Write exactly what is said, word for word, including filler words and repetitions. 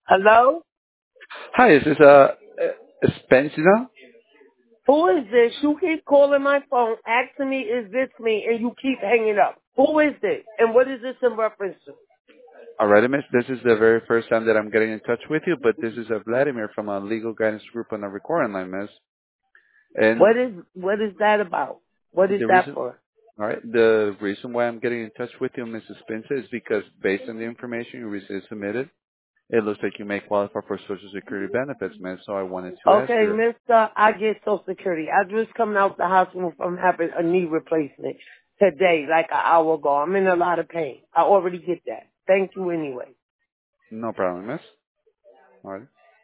Hello? Hi, is this uh, uh Spencer? Who is this? You keep calling my phone, asking me, is this me? And you keep hanging up. Who is this? And what is this in reference to? Alrighty, miss. This is the very first time that I'm getting in touch with you, but this is uh, Vladimir from a legal guidance group on the recording line, miss. And What is, what is that about? What is the that reason, for? all right, the reason why I'm getting in touch with you, Missus Spencer, is because based on the information you recently submitted, it looks like you may qualify for Social Security benefits, miss. So I wanted to ask Okay, you. mister, I get Social Security. I just coming out the hospital from having a knee replacement today, like an hour ago. I'm in a lot of pain. I already get that. Thank you anyway. No problem, miss. All right.